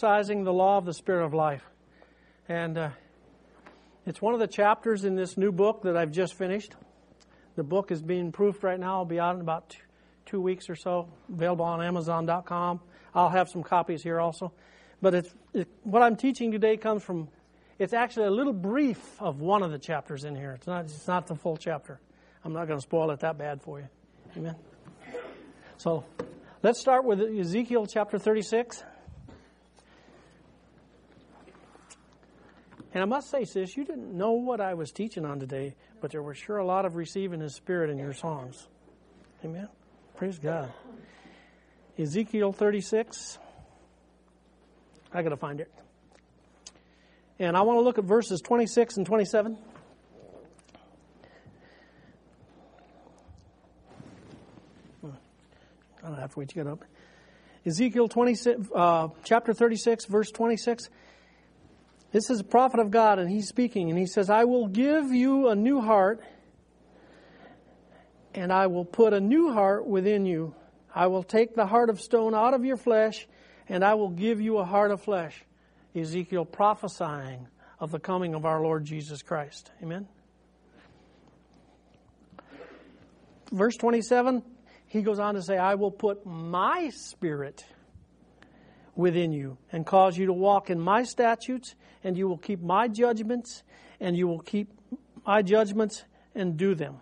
exercising the law of the Spirit of life. And it's one of the chapters in this new book that I've just finished. The book is being proofed right now. It'll be out in about 2 weeks or so, available on Amazon.com. I'll have some copies here also. But what I'm teaching today comes from, it's actually a little brief of one of the chapters in here. It's not the full chapter. I'm not going to spoil it that bad for you. Amen. So let's start with Ezekiel chapter 36. And I must say, sis, you didn't know what I was teaching on today, but there was sure a lot of receiving His Spirit in your songs. Amen. Praise God. Ezekiel 36. I got to find it. And I want to look at verses 26 and 27. I don't have to wait to get up. Ezekiel 26, chapter 36, verse 26. This is a prophet of God, and he's speaking, and he says, I will give you a new heart, and I will put a new heart within you. I will take the heart of stone out of your flesh, and I will give you a heart of flesh. Ezekiel prophesying of the coming of our Lord Jesus Christ. Amen? Verse 27, he goes on to say, I will put my Spirit within you and cause you to walk in my statutes, and you will keep my judgments, and you will keep my judgments and do them.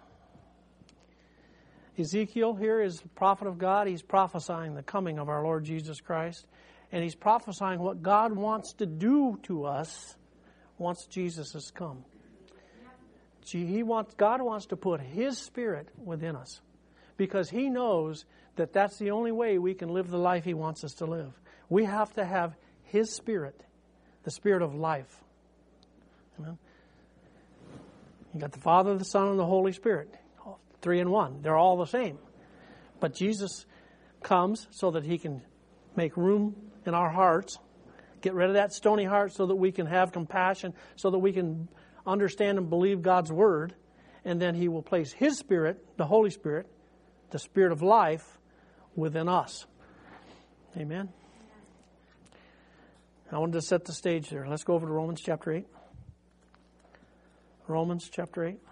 Ezekiel here is the prophet of God. He's prophesying the coming of our Lord Jesus Christ, and he's prophesying what God wants to do to us once Jesus has come. God wants to put His Spirit within us because He knows that that's the only way we can live the life He wants us to live. We have to have His Spirit, the Spirit of life. Amen. You got the Father, the Son, and the Holy Spirit. 3 in 1. They're all the same. But Jesus comes so that He can make room in our hearts, get rid of that stony heart so that we can have compassion, so that we can understand and believe God's Word. And then He will place His Spirit, the Holy Spirit, the Spirit of life, within us. Amen. I wanted to set the stage there. Let's go over to Romans chapter 8. Romans chapter 8.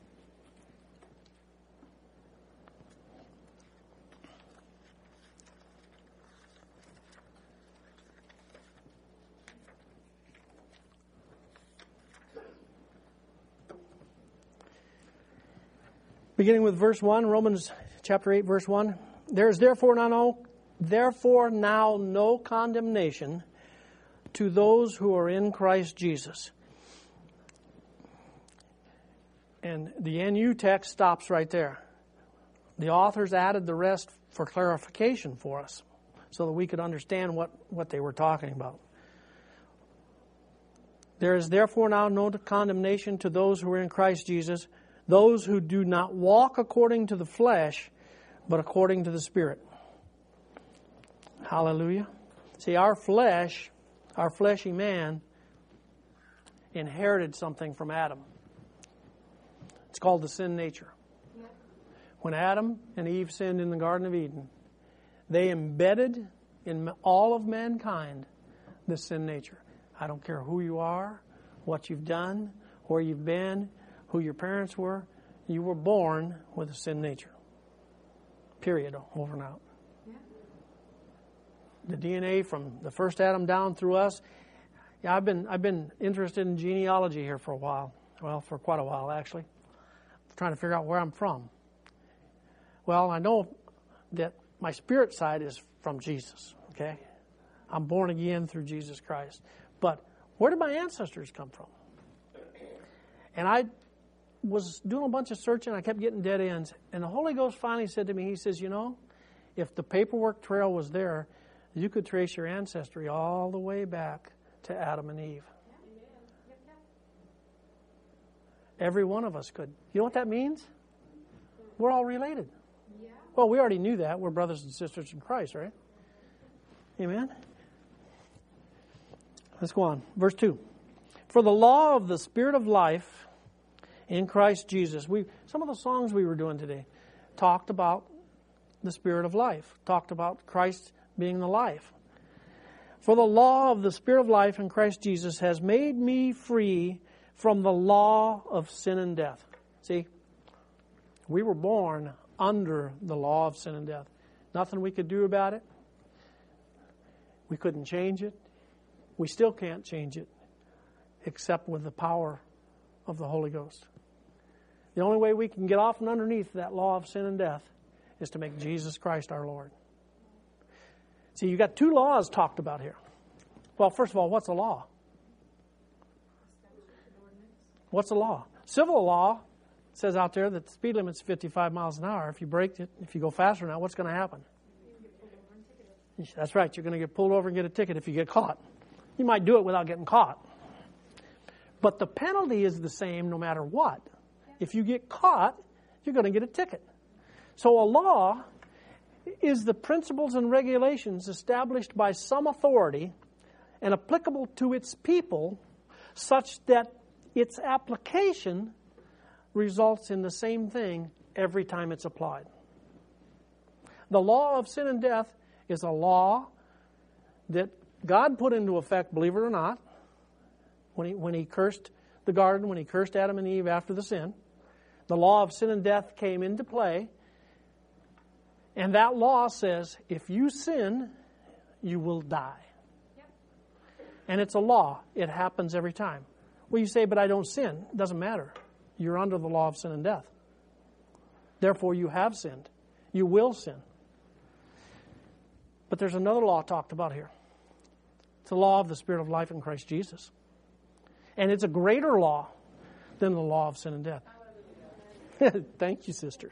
Beginning with verse 1, Romans chapter 8, verse 1. There is therefore now no condemnation to those who are in Christ Jesus. And the NU text stops right there. The authors added the rest for clarification for us so that we could understand what they were talking about. There is therefore now no condemnation to those who are in Christ Jesus, those who do not walk according to the flesh, but according to the Spirit. Hallelujah. See, our fleshy man, inherited something from Adam. It's called the sin nature. When Adam and Eve sinned in the Garden of Eden, they embedded in all of mankind the sin nature. I don't care who you are, what you've done, where you've been, who your parents were, you were born with a sin nature. Period. Over and out. The DNA from the first Adam down through us. Yeah, I've been interested in genealogy here for a while. Well, for quite a while actually. Trying to figure out where I'm from. Well, I know that my spirit side is from Jesus. Okay, I'm born again through Jesus Christ. But where did my ancestors come from? And I was doing a bunch of searching. I kept getting dead ends. And the Holy Ghost finally said to me, He says, if the paperwork trail was there, you could trace your ancestry all the way back to Adam and Eve. Every one of us could. You know what that means? We're all related. Well, we already knew that. We're brothers and sisters in Christ, right? Amen? Let's go on. Verse 2. For the law of the Spirit of life in Christ Jesus. Some of the songs we were doing today talked about the Spirit of life. Talked about Christ being the life. For the law of the Spirit of life in Christ Jesus has made me free from the law of sin and death. See, we were born under the law of sin and death. Nothing we could do about it. We couldn't change it. We still can't change it except with the power of the Holy Ghost. The only way we can get off and underneath that law of sin and death is to make Jesus Christ our Lord. See, you got two laws talked about here. Well, first of all, what's a law? What's a law? Civil law says out there that the speed limit's 55 miles an hour. If you break it, if you go faster now, what's going to happen? That's right. You're going to get pulled over and get a ticket if you get caught. You might do it without getting caught. But the penalty is the same no matter what. If you get caught, you're going to get a ticket. So a law is the principles and regulations established by some authority and applicable to its people such that its application results in the same thing every time it's applied. The law of sin and death is a law that God put into effect, believe it or not, when he cursed the garden, when he cursed Adam and Eve after the sin. The law of sin and death came into play. And that law says, if you sin, you will die. Yep. And it's a law. It happens every time. Well, you say, but I don't sin. It doesn't matter. You're under the law of sin and death. Therefore, you have sinned. You will sin. But there's another law talked about here. It's the law of the Spirit of life in Christ Jesus. And it's a greater law than the law of sin and death. Thank you, sister.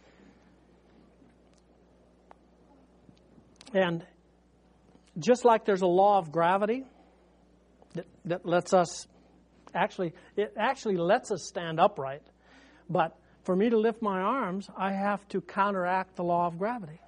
And just like there's a law of gravity that lets us, it actually lets us stand upright. But for me to lift my arms, I have to counteract the law of gravity.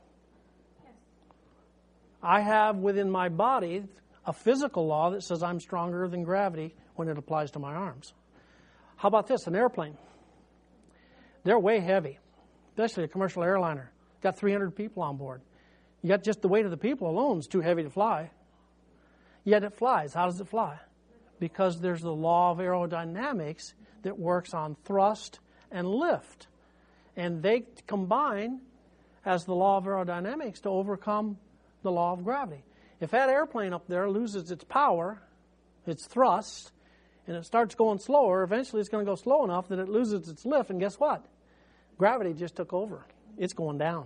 I have within my body a physical law that says I'm stronger than gravity when it applies to my arms. How about this? An airplane. They're way heavy, especially a commercial airliner. Got 300 people on board. You got just the weight of the people alone is too heavy to fly. Yet it flies. How does it fly? Because there's the law of aerodynamics that works on thrust and lift. And they combine as the law of aerodynamics to overcome the law of gravity. If that airplane up there loses its power, its thrust, and it starts going slower, eventually it's going to go slow enough that it loses its lift, and guess what? Gravity just took over. It's going down.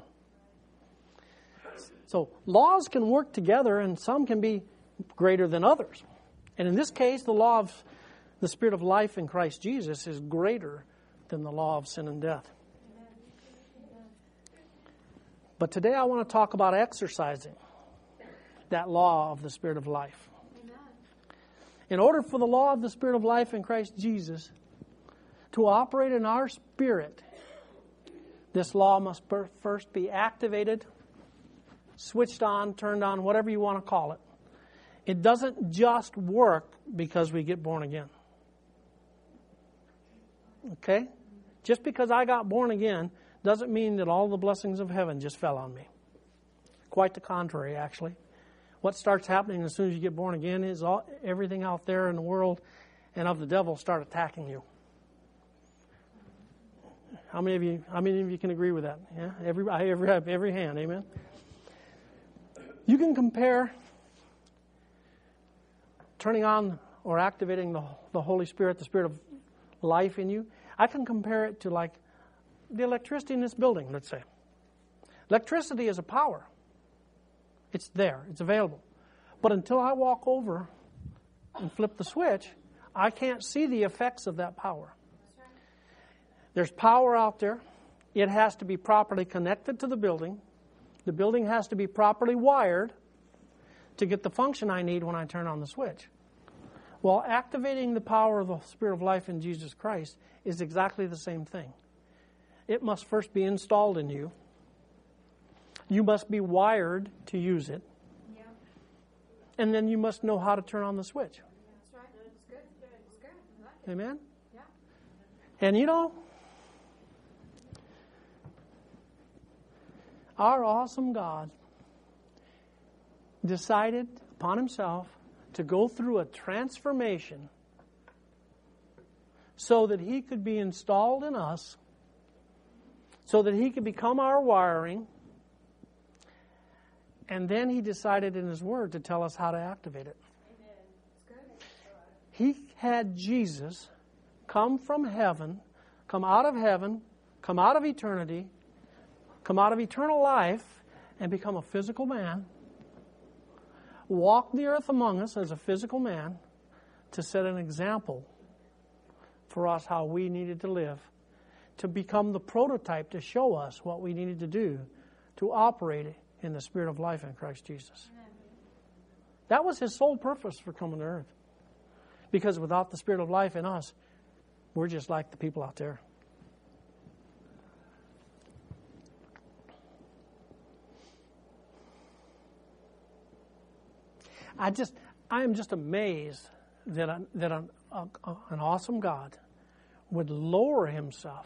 So laws can work together, and some can be greater than others. And in this case, the law of the Spirit of life in Christ Jesus is greater than the law of sin and death. But today I want to talk about exercising that law of the Spirit of life. In order for the law of the Spirit of life in Christ Jesus to operate in our spirit, this law must first be activated, switched on, turned on, whatever you want to call it. It doesn't just work because we get born again. Okay? Just because I got born again doesn't mean that all the blessings of heaven just fell on me. Quite the contrary, actually. What starts happening as soon as you get born again is everything out there in the world and of the devil start attacking you. How many of you can agree with that? Yeah, every hand, amen. You can compare turning on or activating the Holy Spirit, the Spirit of life in you. I can compare it to like the electricity in this building, let's say. Electricity is a power. It's there. It's available. But until I walk over and flip the switch, I can't see the effects of that power. There's power out there. It has to be properly connected to the building. The building has to be properly wired to get the function I need when I turn on the switch. Well, activating the power of the Spirit of life in Jesus Christ is exactly the same thing. It must first be installed in you. You must be wired to use it. Yeah. And then you must know how to turn on the switch. That's right. It's good. It's good. Like amen? Yeah. And you know, our awesome God decided upon himself to go through a transformation so that he could be installed in us, so that he could become our wiring, and then he decided in his word to tell us how to activate it. He had Jesus come from heaven, come out of heaven, come out of eternity, come out of eternal life, and become a physical man, walk the earth among us as a physical man to set an example for us how we needed to live, to become the prototype to show us what we needed to do to operate in the Spirit of life in Christ Jesus. That was his sole purpose for coming to earth. Because without the Spirit of life in us, we're just like the people out there. I am just amazed that an awesome God would lower himself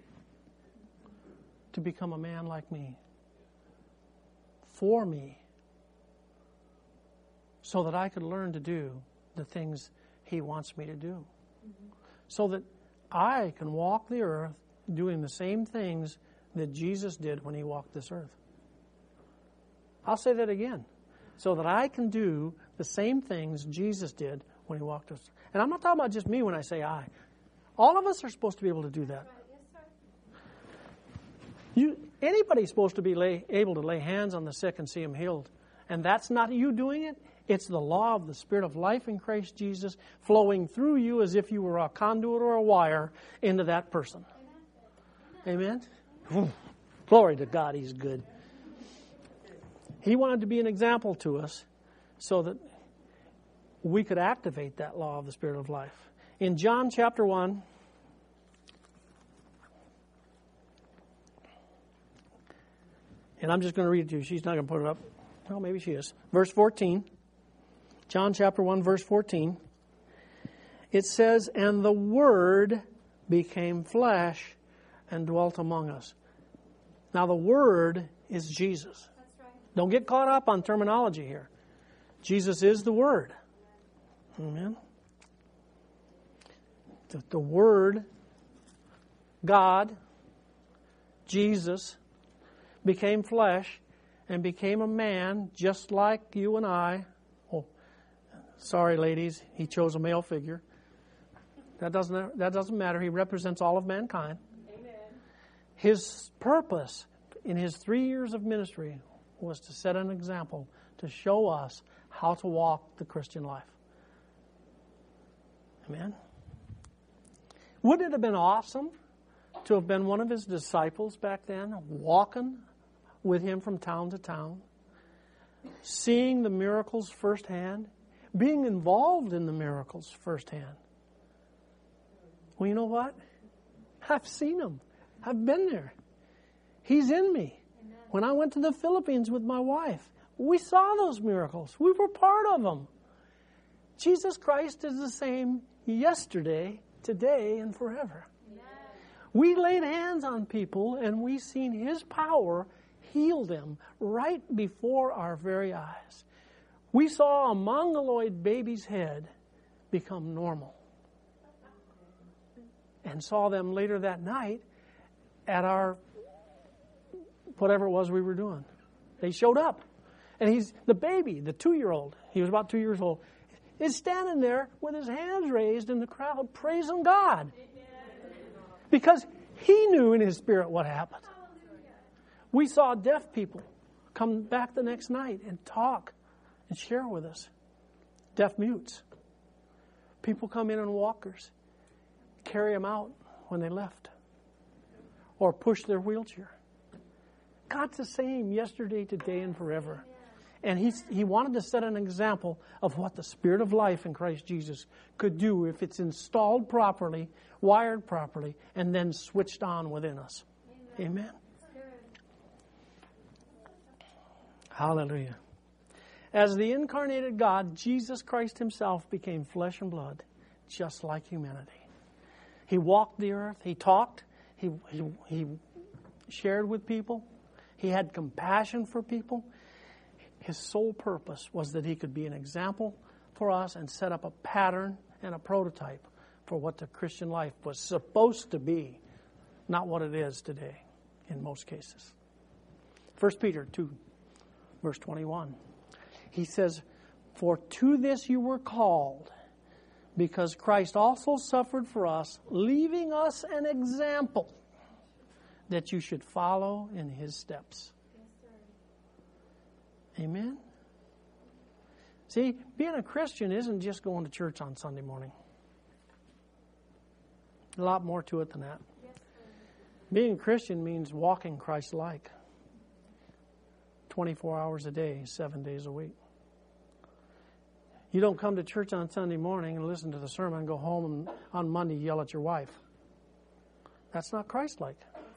to become a man like me, for me, so that I could learn to do the things he wants me to do. So that I can walk the earth doing the same things that Jesus did when he walked this earth. I'll say that again. So that I can do the same things Jesus did when he walked this earth. And I'm not talking about just me when I say I. All of us are supposed to be able to do that. Anybody's supposed to be able to lay hands on the sick and see them healed. And that's not you doing it. It's the law of the Spirit of life in Christ Jesus flowing through you as if you were a conduit or a wire into that person. Amen? Glory to God, he's good. He wanted to be an example to us so that we could activate that law of the Spirit of life. In John chapter 1, and I'm just going to read it to you. She's not going to put it up. Well, maybe she is. Verse 14. John chapter 1, verse 14. It says, "And the Word became flesh and dwelt among us." Now the Word is Jesus. That's right. Don't get caught up on terminology here. Jesus is the Word. Amen. The Word, God, Jesus, became flesh and became a man just like you and I. Oh, sorry, ladies, he chose a male figure. That doesn't matter. He represents all of mankind. Amen. His purpose in his 3 years of ministry was to set an example to show us how to walk the Christian life. Amen. Wouldn't it have been awesome to have been one of his disciples back then, walking with him from town to town, seeing the miracles firsthand, being involved in the miracles firsthand? Well, you know what? I've seen him. I've been there. He's in me. Amen. When I went to the Philippines with my wife, we saw those miracles. We were part of them. Jesus Christ is the same yesterday, today, and forever. Amen. We laid hands on people and we seen his power heal them right before our very eyes. We saw a mongoloid baby's head become normal. And saw them later that night at our, whatever it was we were doing. They showed up. And the baby, the 2-year-old, he was about 2 years old, is standing there with his hands raised in the crowd praising God. Because he knew in his spirit what happened. We saw deaf people come back the next night and talk and share with us. Deaf mutes. People come in on walkers. Carry them out when they left. Or push their wheelchair. God's the same yesterday, today, and forever. And he wanted to set an example of what the Spirit of life in Christ Jesus could do if it's installed properly, wired properly, and then switched on within us. Amen. Hallelujah. As the incarnated God, Jesus Christ himself became flesh and blood, just like humanity. He walked the earth. He talked. He shared with people. He had compassion for people. His sole purpose was that He could be an example for us and set up a pattern and a prototype for what the Christian life was supposed to be, not what it is today in most cases. 1 Peter 2, verse 21. He says, "For to this you were called, because Christ also suffered for us, leaving us an example that you should follow in His steps." Amen? See, being a Christian isn't just going to church on Sunday morning. A lot more to it than that. Being a Christian means walking Christ-like. 24 hours a day, 7 days a week. You don't come to church on Sunday morning and listen to the sermon and go home and on Monday yell at your wife. That's not Christ-like.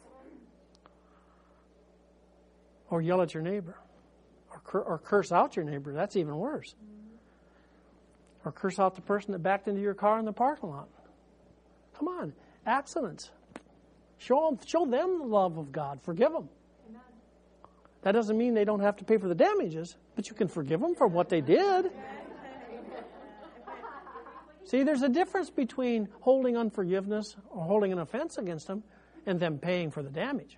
Or yell at your neighbor. Or curse out your neighbor. That's even worse. Or curse out the person that backed into your car in the parking lot. Come on. Accidents. Show them the love of God. Forgive them. Amen. That doesn't mean they don't have to pay for the damages, but you can forgive them for what they did. See, there's a difference between holding unforgiveness or holding an offense against them and them paying for the damage.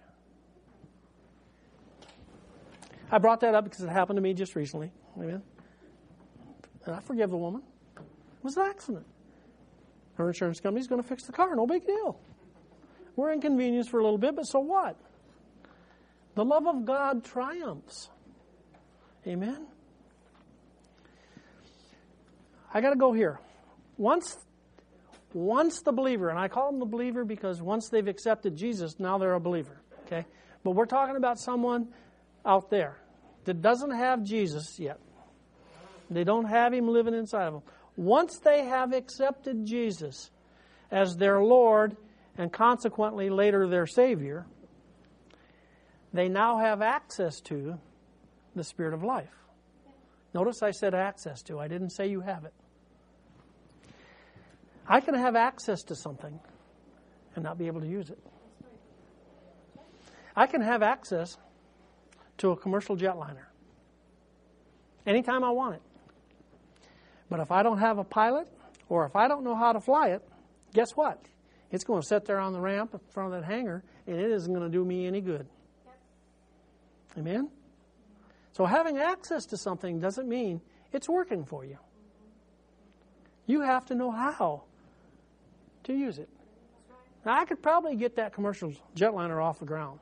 I brought that up because it happened to me just recently. Amen. And I forgive the woman. It was an accident. Her insurance company's going to fix the car. No big deal. We're inconvenienced for a little bit, but so what? The love of God triumphs. Amen. I got to go here. Once the believer, and I call them the believer because once they've accepted Jesus, now they're a believer. Okay? But we're talking about someone out there that doesn't have Jesus yet. They don't have Him living inside of them. Once they have accepted Jesus as their Lord and consequently later their Savior, they now have access to the Spirit of life. Notice I said access to. I didn't say you have it. I can have access to something and not be able to use it. I can have access to a commercial jetliner anytime I want it. But if I don't have a pilot or if I don't know how to fly it, guess what? It's going to sit there on the ramp in front of that hangar and it isn't going to do me any good. Amen? So having access to something doesn't mean it's working for you. You have to know how to use it. Now, I could probably get that commercial jetliner off the ground.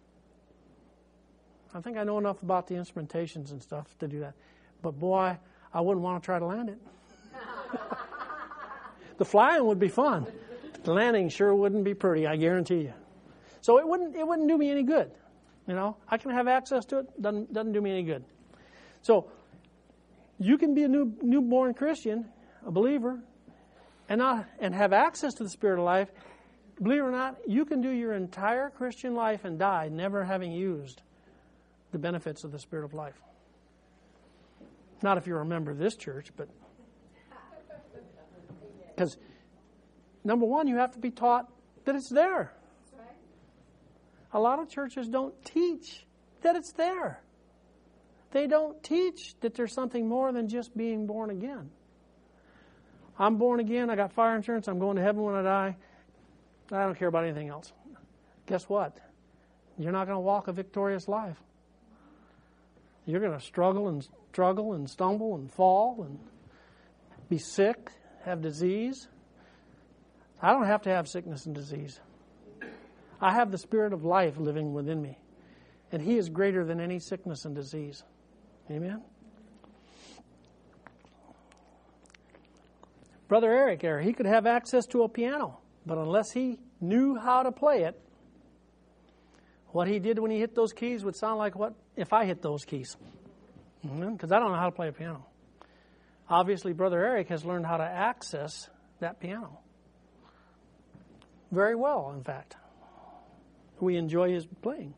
I think I know enough about the instrumentations and stuff to do that. But boy, I wouldn't want to try to land it. The flying would be fun. The landing sure wouldn't be pretty, I guarantee you. So it wouldn't do me any good. You know, I can have access to it, doesn't do me any good. So you can be a newborn Christian, a believer, and have access to the Spirit of life. Believe it or not, you can do your entire Christian life and die never having used the benefits of the Spirit of life. Not if you're a member of this church, but because number one, you have to be taught that it's there. A lot of churches don't teach that it's there. They don't teach that there's something more than just being born again. I'm born again, I got fire insurance, I'm going to heaven when I die. I don't care about anything else. Guess what? You're not going to walk a victorious life. You're going to struggle and stumble and fall and be sick, have disease. I don't have to have sickness and disease. I have the Spirit of life living within me. And He is greater than any sickness and disease. Amen? Brother Eric here, he could have access to a piano, but unless he knew how to play it, what he did when he hit those keys would sound like what if I hit those keys. Because I don't know how to play a piano. Obviously, Brother Eric has learned how to access that piano. Very well, in fact. We enjoy his playing.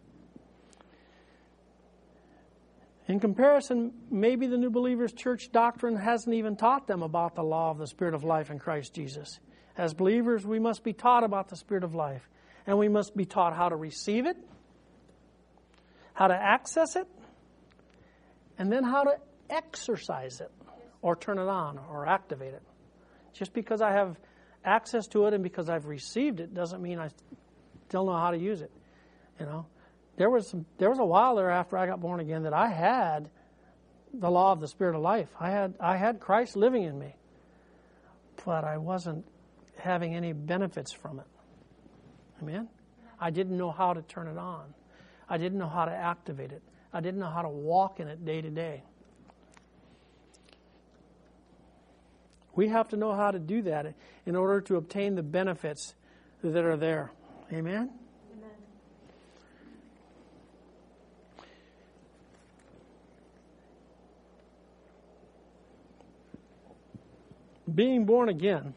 In comparison, maybe the New Believers Church doctrine hasn't even taught them about the law of the Spirit of life in Christ Jesus. As believers, we must be taught about the Spirit of life. And we must be taught how to receive it, how to access it, and then how to exercise it or turn it on or activate it. Just because I have access to it and because I've received it doesn't mean I still know how to use it. You know, there was a while there after I got born again that I had the law of the Spirit of life. I had Christ living in me, but I wasn't having any benefits from it. Amen? I didn't know how to turn it on. I didn't know how to activate it. I didn't know how to walk in it day to day. We have to know how to do that in order to obtain the benefits that are there. Amen? Amen. Being born again,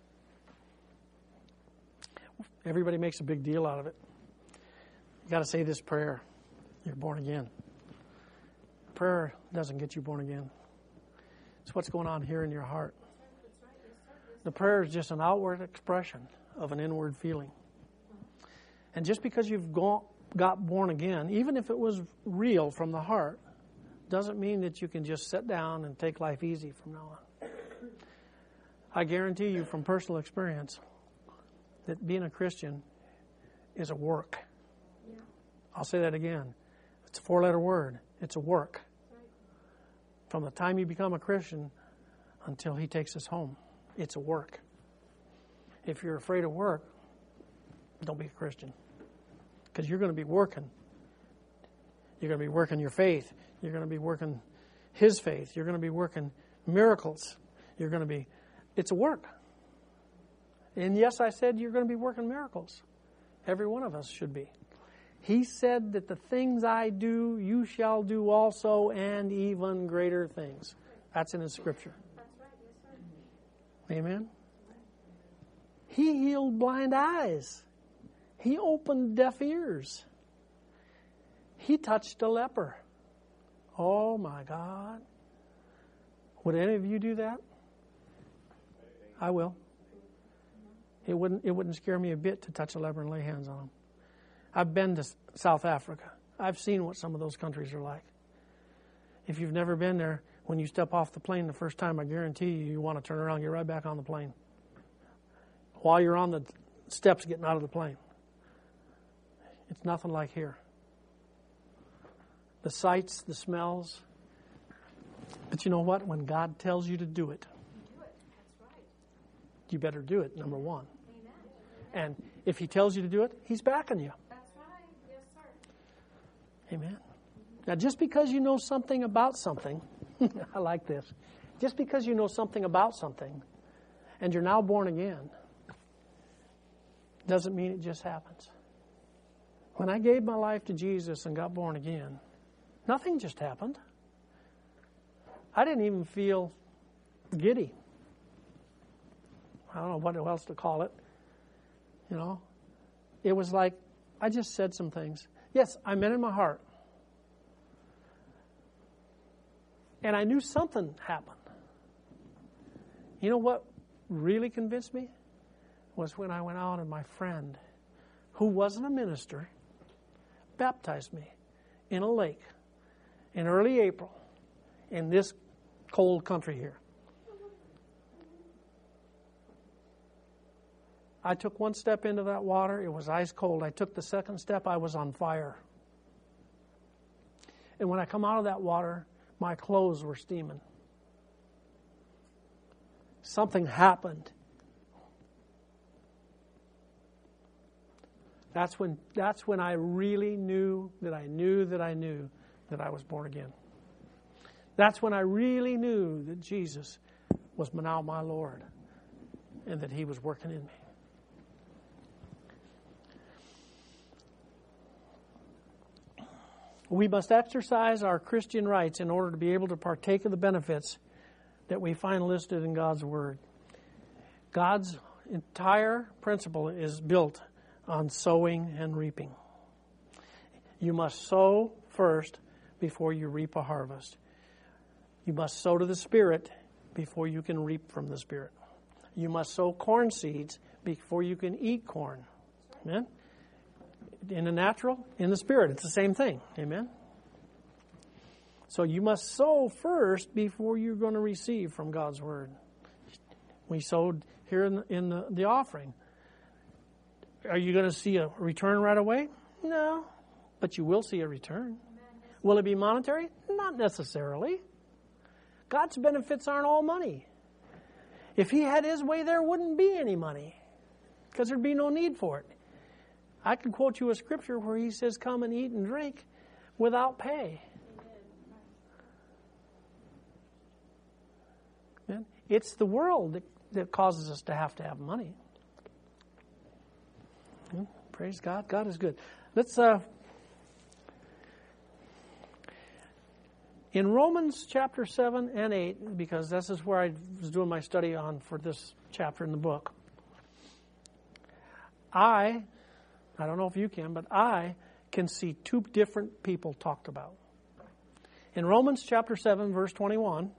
everybody makes a big deal out of it. You got to say this prayer. You're born again. Prayer doesn't get you born again. It's what's going on here in your heart. The prayer is just an outward expression of an inward feeling. And just because you've got born again, even if it was real from the heart, doesn't mean that you can just sit down and take life easy from now on. I guarantee you from personal experience that being a Christian is a work. Yeah. I'll say that again. It's a 4-letter word. It's a work. Right. From the time you become a Christian until He takes us home, it's a work. If you're afraid of work, don't be a Christian. Because you're going to be working. You're going to be working your faith. You're going to be working His faith. You're going to be working miracles. It's a work. And yes, I said you're going to be working miracles. Every one of us should be. He said that the things I do, you shall do also, and even greater things. That's in His Scripture. That's right. Yes, sir. Amen? He healed blind eyes. He opened deaf ears. He touched a leper. Oh, my God. Would any of you do that? I will. It wouldn't scare me a bit to touch a leper and lay hands on him. I've been to South Africa. I've seen what some of those countries are like. If you've never been there, when you step off the plane the first time, I guarantee you want to turn around and get right back on the plane. While you're on the steps getting out of the plane. It's nothing like here. The sights, the smells. But you know what? When God tells you to do it, Do it. That's right. you better do it, number one. Amen. And if He tells you to do it, He's backing you. That's right. Yes, sir. Amen. Now, just because you know something about something, I like this. Just because you know something about something and you're now born again, doesn't mean it just happens. When I gave my life to Jesus and got born again, nothing just happened. I didn't even feel giddy. I don't know what else to call it. You know, it was like I just said some things. Yes, I meant in my heart. And I knew something happened. You know what really convinced me? Was when I went out and my friend, who wasn't a minister, baptized me in a lake in early April in this cold country here. I took one step into that water. It was ice cold. I took the second step. I was on fire. And when I come out of that water, my clothes were steaming. Something happened. That's when I really knew that I knew that I knew that I was born again. That's when I really knew that Jesus was now my Lord and that He was working in me. We must exercise our Christian rights in order to be able to partake of the benefits that we find listed in God's Word. God's entire principle is built on sowing and reaping. You must sow first before you reap a harvest. You must sow to the Spirit before you can reap from the Spirit. You must sow corn seeds before you can eat corn. Amen? In the natural, in the Spirit, it's the same thing. Amen? So you must sow first before you're going to receive from God's Word. We sowed here in the offering. Are you going to see a return right away? No, but you will see a return. Will it be monetary? Not necessarily. God's benefits aren't all money. If He had His way, there wouldn't be any money because there'd be no need for it. I could quote you a scripture where He says, come and eat and drink without pay. Amen. It's the world that causes us to have money. Praise God. God is good. Let's in Romans chapter 7 and 8, because this is where I was doing my study on for this chapter in the book. I don't know if you can, but I can see two different people talked about. In Romans chapter 7, verse 21,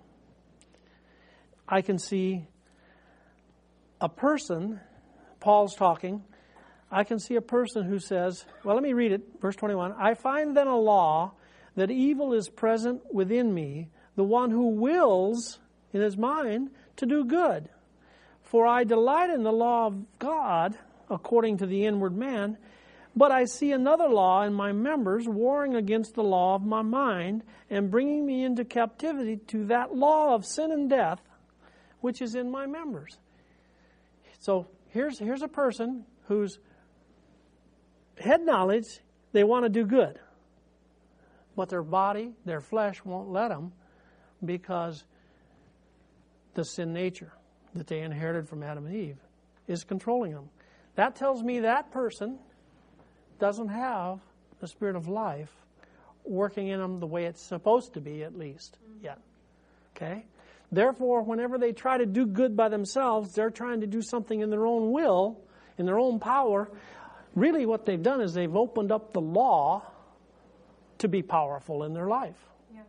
I can see a person, Paul's talking, I can see a person who says, well, let me read it, verse 21. I find then a law that evil is present within me, the one who wills in his mind to do good. For I delight in the law of God according to the inward man, but I see another law in my members warring against the law of my mind and bringing me into captivity to that law of sin and death, which is in my members. So here's a person whose head knowledge, they want to do good. But their body, their flesh won't let them because the sin nature that they inherited from Adam and Eve is controlling them. That tells me that person doesn't have the Spirit of life working in them the way it's supposed to be, at least, yet. Okay? Therefore, whenever they try to do good by themselves, they're trying to do something in their own will, in their own power. Really what they've done is they've opened up the law to be powerful in their life. Yeah.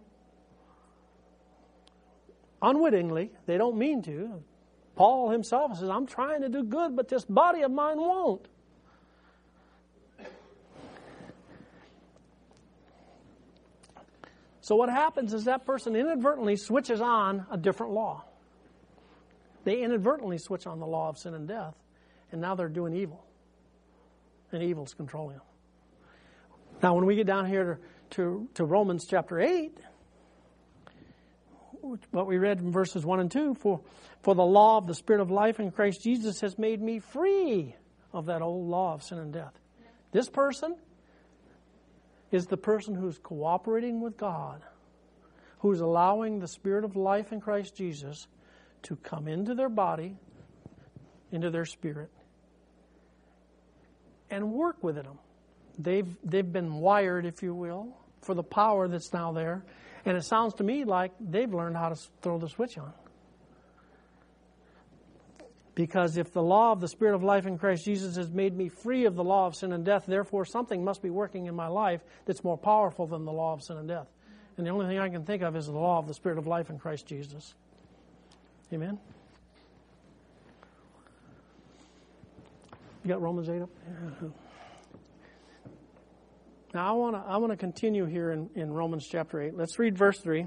Unwittingly, they don't mean to. Paul himself says, I'm trying to do good, but this body of mine won't. So what happens is that person inadvertently switches on a different law. They inadvertently switch on the law of sin and death, and now they're doing evil. And evil's controlling them. Now, when we get down here to Romans chapter 8, what we read in verses 1 and 2, for the law of the Spirit of life in Christ Jesus has made me free of that old law of sin and death. This person is the person who's cooperating with God, who's allowing the Spirit of life in Christ Jesus to come into their body, into their spirit, and work within them. They've been wired, if you will, for the power that's now there. And it sounds to me like they've learned how to throw the switch on. Because if the law of the Spirit of life in Christ Jesus has made me free of the law of sin and death, therefore something must be working in my life that's more powerful than the law of sin and death. And the only thing I can think of is the law of the Spirit of life in Christ Jesus. Amen? You got Romans 8 up? Yeah. Now I want to continue here in Romans chapter 8. Let's read verse 3.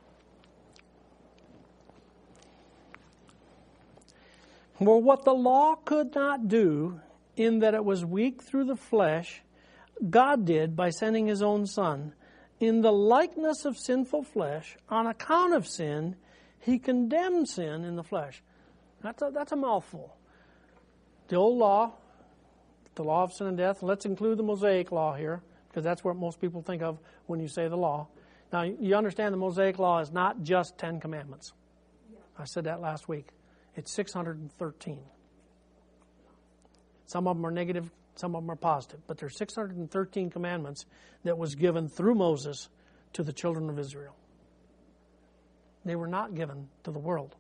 For what the law could not do, in that it was weak through the flesh, God did by sending His own Son. In the likeness of sinful flesh, on account of sin, He condemned sin in the flesh. That's a mouthful. The old law, the law of sin and death, let's include the Mosaic law here, because that's what most people think of when you say the law. Now, you understand the Mosaic law is not just 10 commandments. I said that last week. It's 613. Some of them are negative, some of them are positive. But there's 613 commandments that was given through Moses to the children of Israel. They were not given to the world.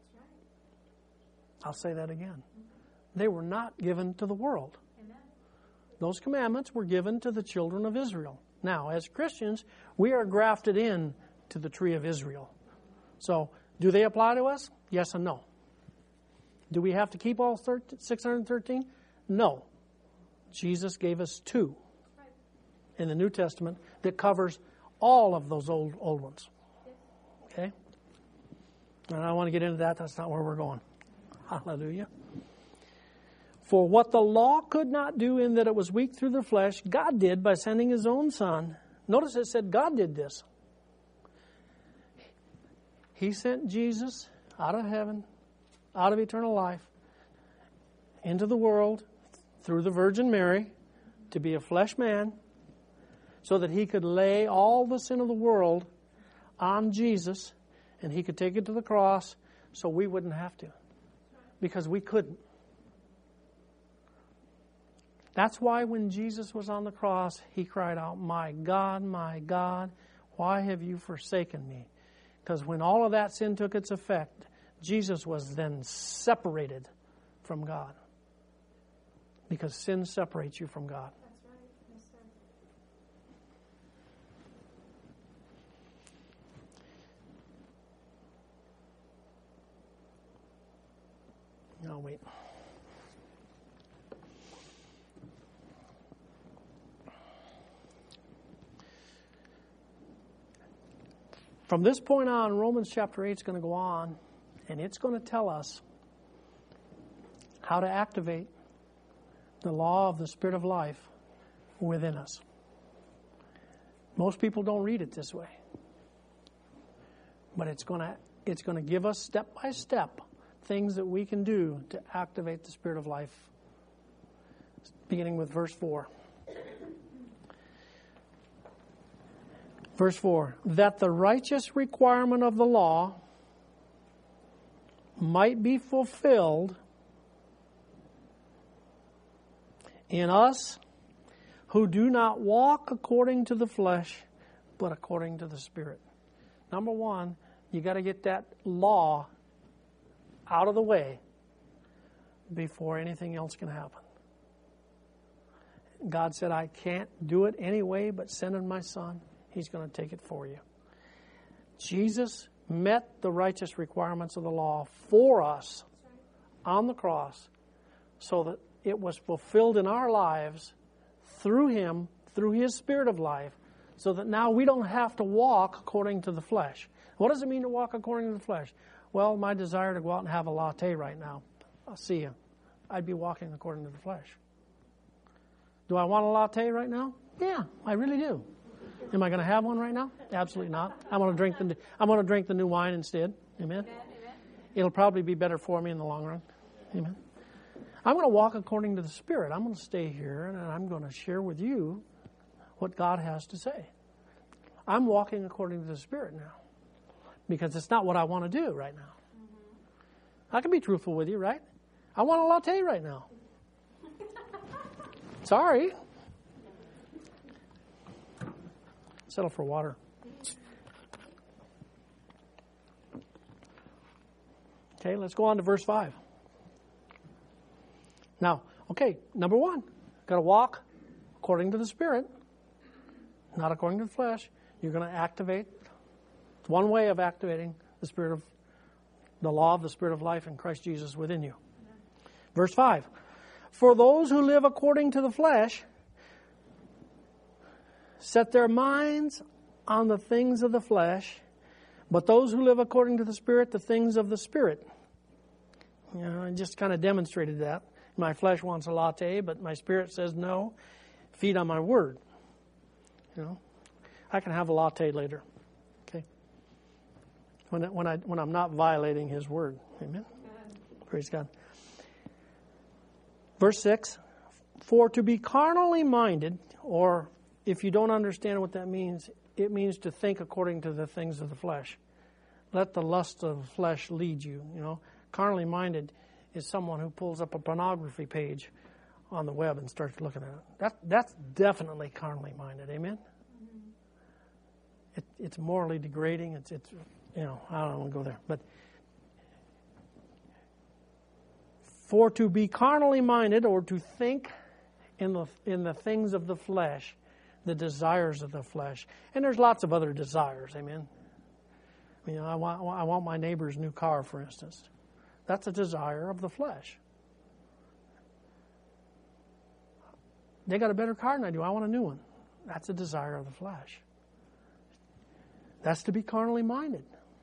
I'll say that again. They were not given to the world. Those commandments were given to the children of Israel. Now, as Christians, we are grafted in to the tree of Israel. So, do they apply to us? Yes and no. Do we have to keep all 613? No. Jesus gave us 2 in the New Testament that covers all of those old ones. Okay? And I don't want to get into that. That's not where we're going. Hallelujah. For what the law could not do in that it was weak through the flesh, God did by sending His own Son. Notice it said God did this. He sent Jesus out of heaven, out of eternal life, into the world through the Virgin Mary to be a flesh man so that He could lay all the sin of the world on Jesus and He could take it to the cross so we wouldn't have to, because we couldn't. That's why when Jesus was on the cross, He cried out, my God, why have you forsaken me? Because when all of that sin took its effect, Jesus was then separated from God. Because sin separates you from God. That's right. Yes, sir. No, wait. From this point on, Romans chapter 8 is going to go on, and it's going to tell us how to activate the law of the Spirit of life within us. Most people don't read it this way. But it's going to give us step by step things that we can do to activate the Spirit of life. Beginning with verse 4. Verse 4, that the righteous requirement of the law might be fulfilled in us who do not walk according to the flesh, but according to the Spirit. Number one, you got to get that law out of the way before anything else can happen. God said, I can't do it anyway, but sending my Son, He's going to take it for you. Jesus met the righteous requirements of the law for us on the cross so that it was fulfilled in our lives through Him, through His Spirit of life, so that now we don't have to walk according to the flesh. What does it mean to walk according to the flesh? Well, my desire to go out and have a latte right now. I'll see you. I'd be walking according to the flesh. Do I want a latte right now? Yeah, I really do. Am I going to have one right now? Absolutely not. I'm going to drink the new wine instead. Amen. It'll probably be better for me in the long run. Amen. I'm going to walk according to the Spirit. I'm going to stay here and I'm going to share with you what God has to say. I'm walking according to the Spirit now because it's not what I want to do right now. I can be truthful with you, right? I want a latte right now. Sorry. Settle for water. Okay, let's go on to verse 5. Now, okay, number one, got to walk according to the Spirit, not according to the flesh. You're going to activate. It's one way of activating the Spirit of the law of the Spirit of life in Christ Jesus within you. Verse 5. For those who live according to the flesh set their minds on the things of the flesh, but those who live according to the Spirit, the things of the Spirit. You know, I just kind of demonstrated that. My flesh wants a latte, but my spirit says no. Feed on my word. You know, I can have a latte later. Okay, when I'm not violating His word. Amen. Praise God. Verse 6. For to be carnally minded, or if you don't understand what that means, it means to think according to the things of the flesh. Let the lust of the flesh lead you. You know, carnally minded is someone who pulls up a pornography page on the web and starts looking at it. That's definitely carnally minded. Amen. It's morally degrading. It's you know, I don't want to go there, but for to be carnally minded, or to think in the things of the flesh, the desires of the flesh. And there's lots of other desires, amen? You know, I want my neighbor's new car, for instance. That's a desire of the flesh. They got a better car than I do. I want a new one. That's a desire of the flesh. That's to be carnally minded.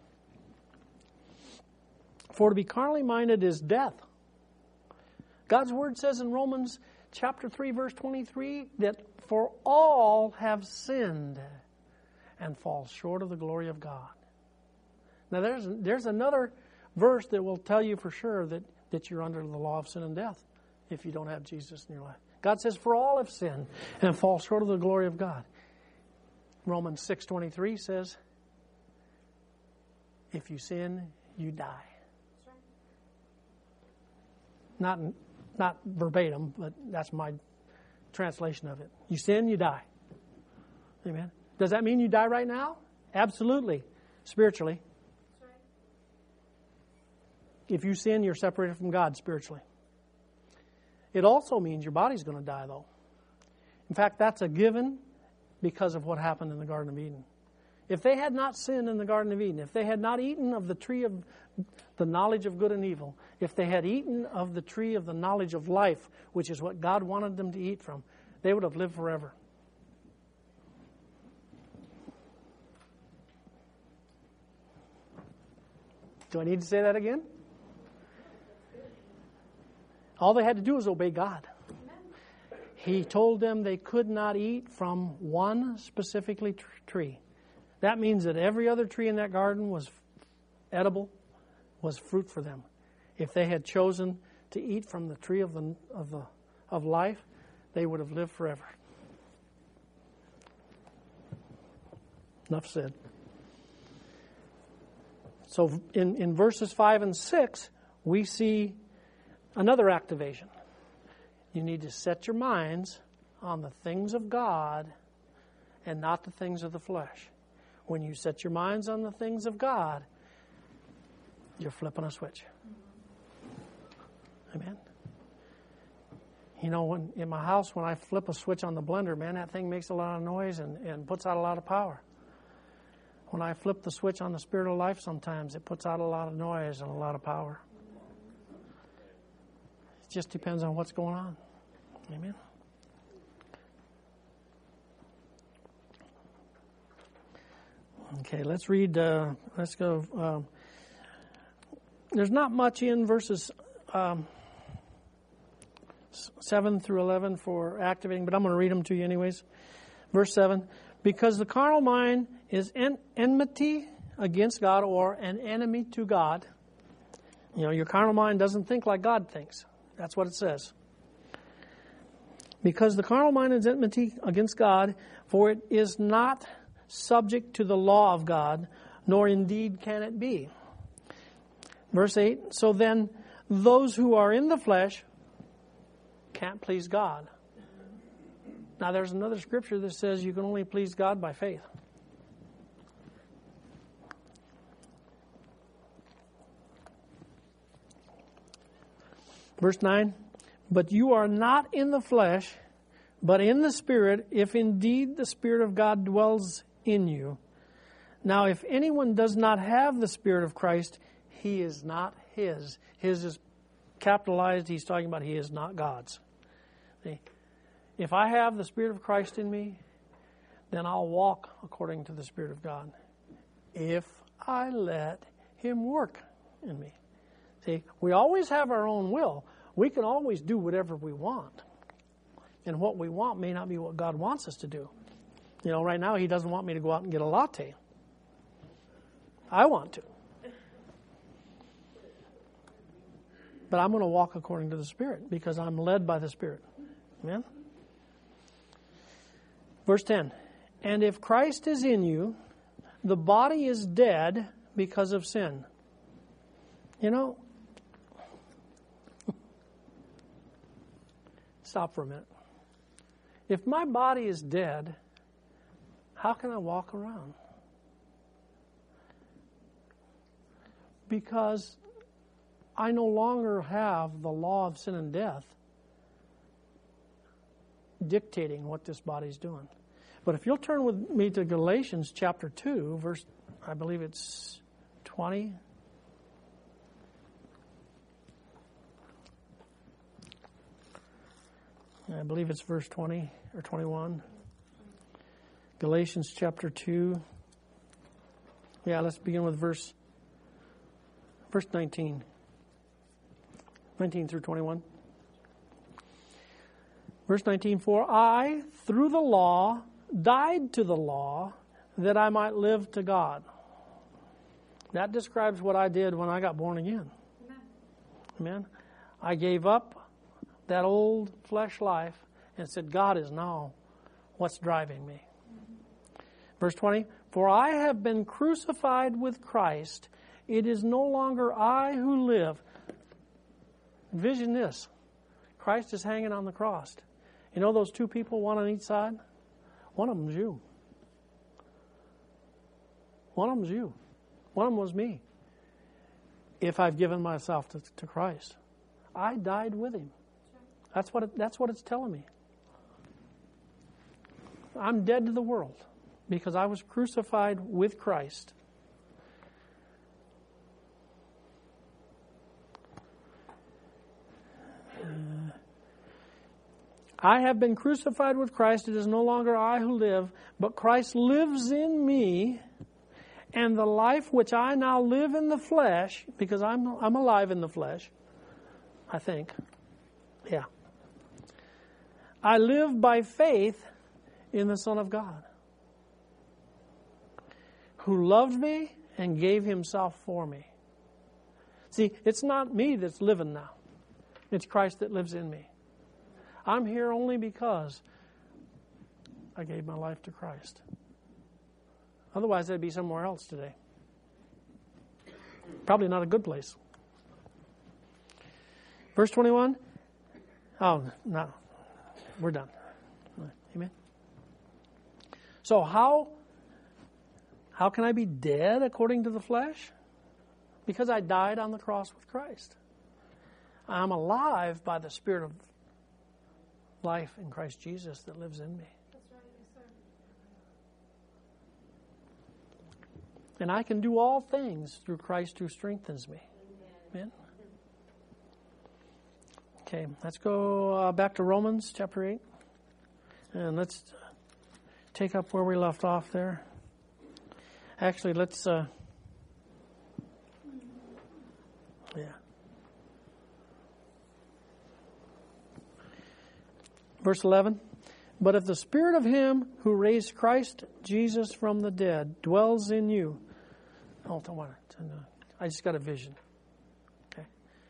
For to be carnally minded is death. God's Word says in Romans chapter 3, verse 23, that for all have sinned and fall short of the glory of God. Now there's another verse that will tell you for sure that you're under the law of sin and death if you don't have Jesus in your life. God says, for all have sinned and fall short of the glory of God. Romans 6:23 says, if you sin, you die. Not verbatim, but that's my translation of it. You sin, you die. Amen. Does that mean you die right now? Absolutely. Spiritually. If you sin, you're separated from God spiritually. It also means your body's going to die, though. In fact, that's a given because of what happened in the Garden of Eden. If they had not sinned in the Garden of Eden, if they had not eaten of the tree of the knowledge of good and evil, if they had eaten of the tree of the knowledge of life, which is what God wanted them to eat from, they would have lived forever. Do I need to say that again? All they had to do was obey God. He told them they could not eat from one specifically tree. That means that every other tree in that garden was edible, was fruit for them. If they had chosen to eat from the tree of life, they would have lived forever. Enough said. So in verses 5 and 6, we see another activation. You need to set your minds on the things of God and not the things of the flesh. When you set your minds on the things of God, you're flipping a switch. Amen. You know, in my house, when I flip a switch on the blender, man, that thing makes a lot of noise and puts out a lot of power. When I flip the switch on the Spirit of life, sometimes it puts out a lot of noise and a lot of power. It just depends on what's going on. Amen. Okay, let's read, let's go. There's not much in verses 7 through 11 for activating, but I'm going to read them to you anyways. Verse 7, because the carnal mind is enmity against God, or an enemy to God. You know, your carnal mind doesn't think like God thinks. That's what it says. Because the carnal mind is enmity against God, for it is not subject to the law of God, nor indeed can it be. Verse 8, so then those who are in the flesh can't please God. Now there's another scripture that says you can only please God by faith. Verse 9, but you are not in the flesh, but in the Spirit, if indeed the Spirit of God dwells in you. Now, if anyone does not have the Spirit of Christ, he is not his. His is capitalized. He's talking about he is not God's. See? If I have the Spirit of Christ in me, then I'll walk according to the Spirit of God. If I let Him work in me. See, we always have our own will. We can always do whatever we want. And what we want may not be what God wants us to do. You know, right now He doesn't want me to go out and get a latte. I want to. But I'm going to walk according to the Spirit because I'm led by the Spirit. Amen? Verse 10, and if Christ is in you, the body is dead because of sin. You know, stop for a minute. If my body is dead, how can I walk around? Because I no longer have the law of sin and death dictating what this body's doing. But if you'll turn with me to Galatians chapter 2, verse, I believe it's 20. I believe it's verse 20 or 21. Galatians chapter 2. Yeah, let's begin with verse 19. 19 through 21. Verse 19, for I, through the law, died to the law, that I might live to God. That describes what I did when I got born again. Amen. I gave up that old flesh life and said, God is now what's driving me. Verse 20, for I have been crucified with Christ. It is no longer I who live. Envision this. Christ is hanging on the cross. You know those two people, one on each side? One of them's you. One of them's you. One of them was me. If I've given myself to Christ. I died with Him. That's what it's telling me. I'm dead to the world because I was crucified with Christ. I have been crucified with Christ. It is no longer I who live, but Christ lives in me. And the life which I now live in the flesh, because I'm alive in the flesh, I think. Yeah. I live by faith in the Son of God, who loved me and gave Himself for me. See, it's not me that's living now. It's Christ that lives in me. I'm here only because I gave my life to Christ. Otherwise, I'd be somewhere else today. Probably not a good place. Verse 21. Oh, no. We're done. Amen. So how can I be dead according to the flesh? Because I died on the cross with Christ. I'm alive by the Spirit of life in Christ Jesus that lives in me. That's right, yes, sir. And I can do all things through Christ who strengthens me. Amen. Okay, let's go back to Romans chapter 8. And let's take up where we left off there. Actually, let's... Verse 11, but if the Spirit of Him who raised Christ Jesus from the dead dwells in you. Oh, don't want to. I just got a vision. Okay.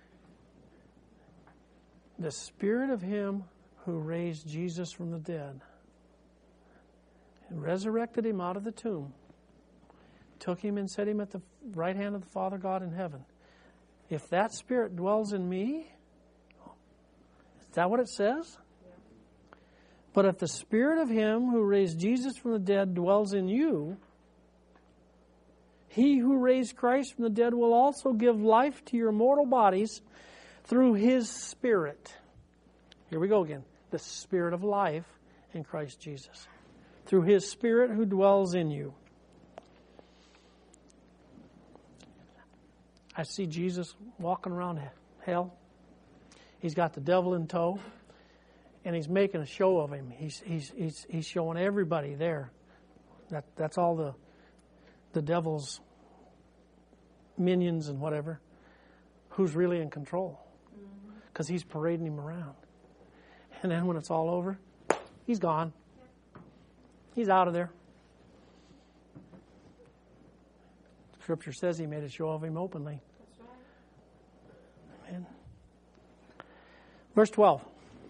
The Spirit of Him who raised Jesus from the dead and resurrected Him out of the tomb, took Him and set Him at the right hand of the Father God in heaven. If that Spirit dwells in me, is that what it says? But if the Spirit of Him who raised Jesus from the dead dwells in you, He who raised Christ from the dead will also give life to your mortal bodies through His Spirit. Here we go again. The Spirit of life in Christ Jesus. Through His Spirit who dwells in you. I see Jesus walking around hell. He's got the devil in tow. And He's making a show of Him. He's showing everybody there. That's all the devil's minions and whatever. Who's really in control? Because he's parading him around. And then when it's all over, he's gone. He's out of there. Scripture says He made a show of Him openly. Amen. Verse 12.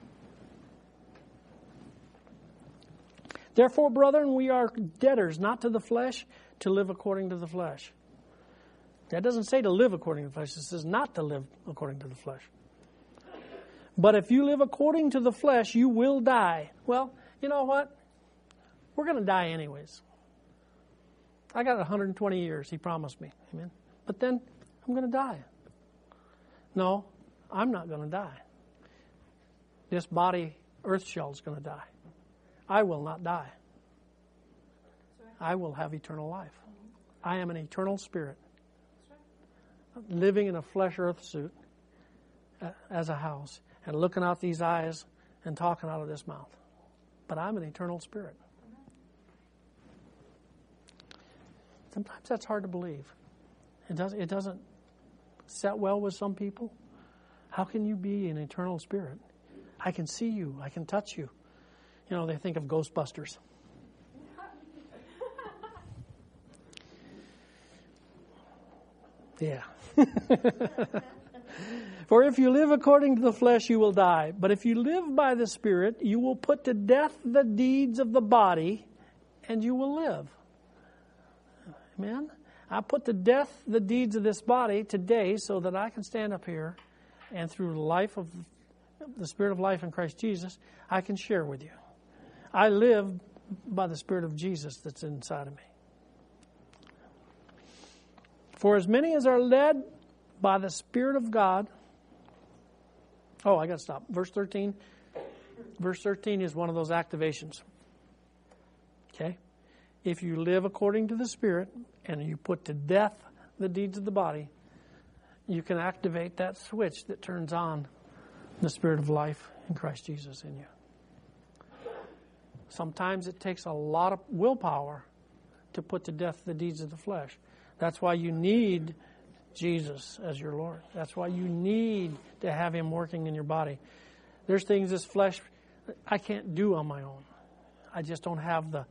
Therefore, brethren, we are debtors, not to the flesh, to live according to the flesh. That doesn't say to live according to the flesh. It says not to live according to the flesh. But if you live according to the flesh, you will die. Well, you know what? We're going to die anyways. I got 120 years, He promised me. Amen. But then I'm going to die. No, I'm not going to die. This body, earth shell, is going to die. I will not die. I will have eternal life. I am an eternal spirit, living in a flesh earth suit as a house, and looking out these eyes and talking out of this mouth. But I'm an eternal spirit. Sometimes that's hard to believe. It doesn't set well with some people. How can you be an eternal spirit? I can see you. I can touch you. You know, they think of Ghostbusters. Yeah. For if you live according to the flesh, you will die. But if you live by the Spirit, you will put to death the deeds of the body, and you will live. Amen? I put to death the deeds of this body today so that I can stand up here and through the life of the Spirit of life in Christ Jesus, I can share with you. I live by the Spirit of Jesus that's inside of me. For as many as are led by the Spirit of God. Oh, I got to stop. Verse 13. Verse 13 is one of those activations. Okay? If you live according to the Spirit and you put to death the deeds of the body, you can activate that switch that turns on the Spirit of life in Christ Jesus in you. Sometimes it takes a lot of willpower to put to death the deeds of the flesh. That's why you need Jesus as your Lord. That's why you need to have Him working in your body. There's things this flesh I can't do on my own. I just don't have the...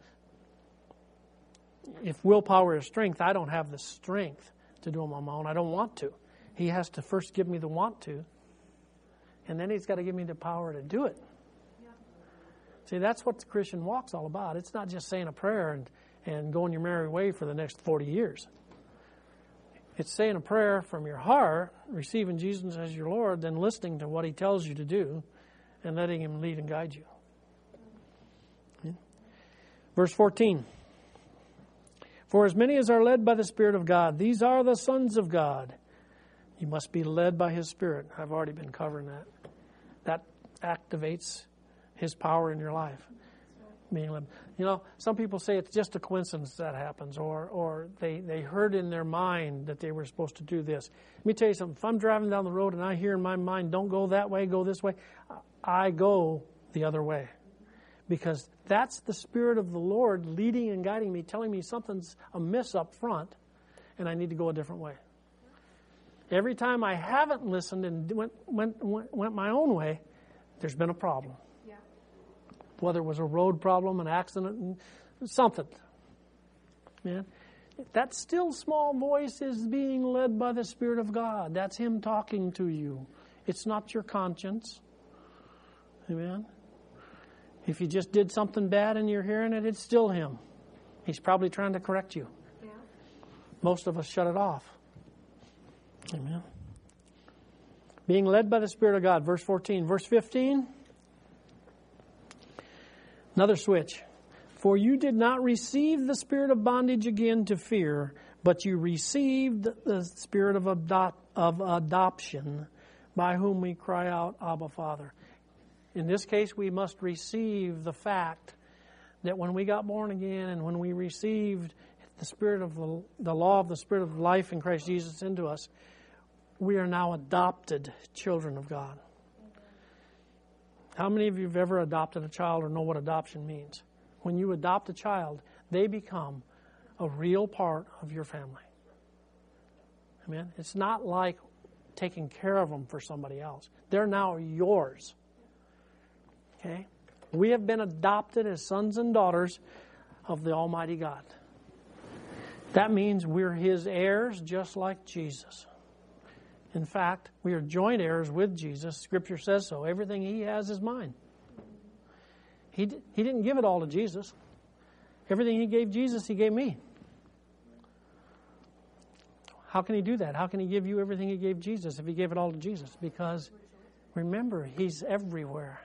If willpower is strength, I don't have the strength to do them on my own. I don't want to. He has to first give me the want to, and then He's got to give me the power to do it. Yeah. See, that's what the Christian walk's all about. It's not just saying a prayer and going your merry way for the next 40 years. It's saying a prayer from your heart, receiving Jesus as your Lord, then listening to what He tells you to do and letting Him lead and guide you. Yeah. Verse 14. For as many as are led by the Spirit of God, these are the sons of God. You must be led by His Spirit. I've already been covering that. That activates His power in your life. Being led. You know, some people say it's just a coincidence that happens, or they heard in their mind that they were supposed to do this. Let me tell you something. If I'm driving down the road and I hear in my mind, don't go that way, go this way, I go the other way. Because that's the Spirit of the Lord leading and guiding me, telling me something's amiss up front, and I need to go a different way. Every time I haven't listened and went my own way, there's been a problem. Yeah. Whether it was a road problem, an accident, something. Man, that still small voice is being led by the Spirit of God. That's Him talking to you. It's not your conscience. Amen. If you just did something bad and you're hearing it, it's still Him. He's probably trying to correct you. Yeah. Most of us shut it off. Amen. Being led by the Spirit of God. Verse 14. Verse 15. Another switch. For you did not receive the spirit of bondage again to fear, but you received the spirit of adoption, by whom we cry out, Abba, Father. In this case, we must receive the fact that when we got born again and when we received the Spirit of the law of the Spirit of life in Christ Jesus into us, we are now adopted children of God. How many of you have ever adopted a child or know what adoption means? When you adopt a child, they become a real part of your family. Amen? It's not like taking care of them for somebody else. They're now yours. Okay? We have been adopted as sons and daughters of the Almighty God. That means we're His heirs just like Jesus. In fact, we are joint heirs with Jesus. Scripture says so. Everything He has is mine. He didn't give it all to Jesus. Everything He gave Jesus, He gave me. How can He do that? How can He give you everything He gave Jesus if He gave it all to Jesus? Because, remember, He's everywhere.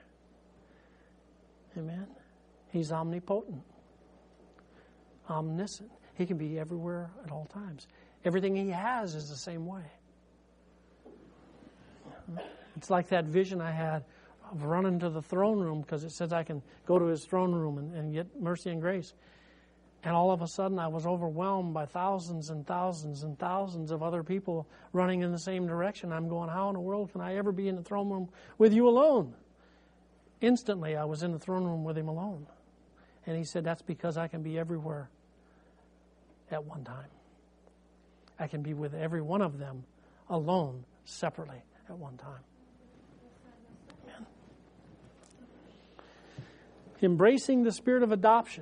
Amen? He's omnipotent, omniscient. He can be everywhere at all times. Everything He has is the same way. It's like that vision I had of running to the throne room because it says I can go to His throne room and get mercy and grace. And all of a sudden I was overwhelmed by thousands and thousands and thousands of other people running in the same direction. I'm going, how in the world can I ever be in the throne room with you alone? Instantly I was in the throne room with Him alone. And He said, that's because I can be everywhere at one time. I can be with every one of them alone, separately, at one time. Amen. Embracing the spirit of adoption.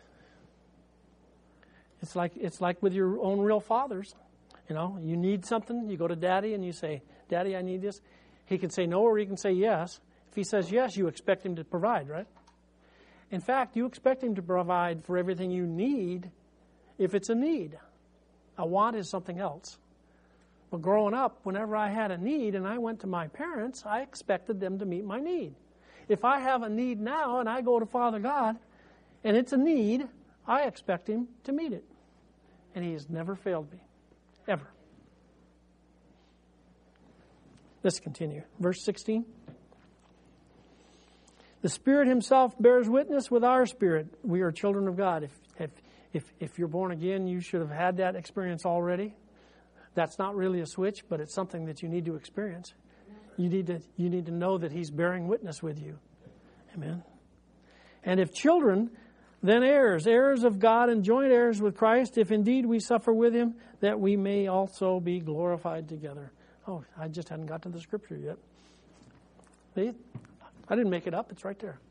It's like with your own real fathers. You know, you need something, you go to Daddy and you say, Daddy, I need this. He can say no or he can say yes. If he says yes, you expect him to provide, right? In fact, you expect him to provide for everything you need if it's a need. A want is something else. But growing up, whenever I had a need and I went to my parents, I expected them to meet my need. If I have a need now and I go to Father God and it's a need, I expect him to meet it. And he has never failed me. Ever. Let's continue. Verse 16. The Spirit himself bears witness with our spirit. We are children of God. If you're born again, you should have had that experience already. That's not really a switch, but it's something that you need to experience. You need to know that he's bearing witness with you. Amen. And if children, then heirs of God and joint heirs with Christ, if indeed we suffer with him, that we may also be glorified together. Oh, I just hadn't got to the scripture yet. See? I didn't make it up. It's right there.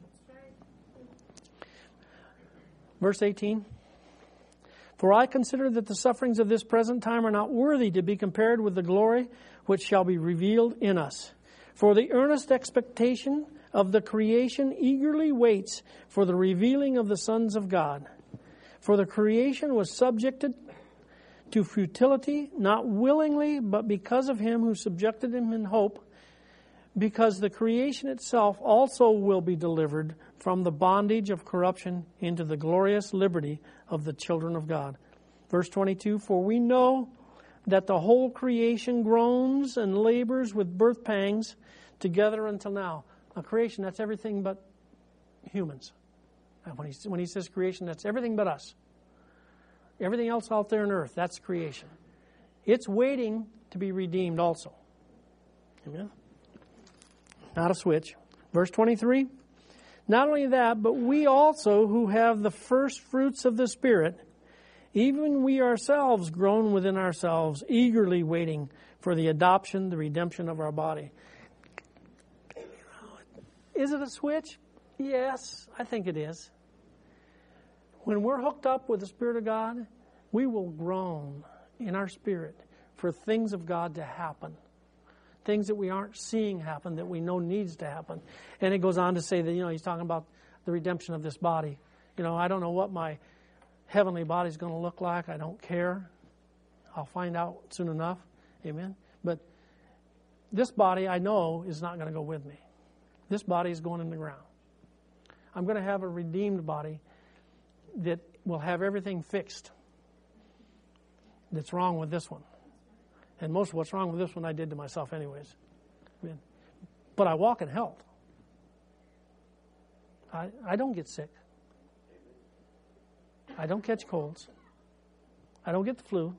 Verse 18. For I consider that the sufferings of this present time are not worthy to be compared with the glory which shall be revealed in us. For the earnest expectation of the creation eagerly waits for the revealing of the sons of God. For the creation was subjected to futility, not willingly, but because of him who subjected him in hope, because the creation itself also will be delivered from the bondage of corruption into the glorious liberty of the children of God. Verse 22, for we know that the whole creation groans and labors with birth pangs together until now. A creation, that's everything but humans. And when he says creation, that's everything but us. Everything else out there on earth, that's creation. It's waiting to be redeemed also. Amen. Not a switch. Verse 23. Not only that, but we also who have the first fruits of the Spirit, even we ourselves groan within ourselves, eagerly waiting for the adoption, the redemption of our body. Is it a switch? Yes, I think it is. When we're hooked up with the Spirit of God, we will groan in our spirit for things of God to happen. Things that we aren't seeing happen, that we know needs to happen. And it goes on to say that, he's talking about the redemption of this body. I don't know what my heavenly body is going to look like. I don't care. I'll find out soon enough. Amen. But this body, I know, is not going to go with me. This body is going in the ground. I'm going to have a redeemed body that will have everything fixed that's wrong with this one. And most of what's wrong with this one I did to myself anyways. Amen. But I walk in health. I don't get sick. I don't catch colds. I don't get the flu.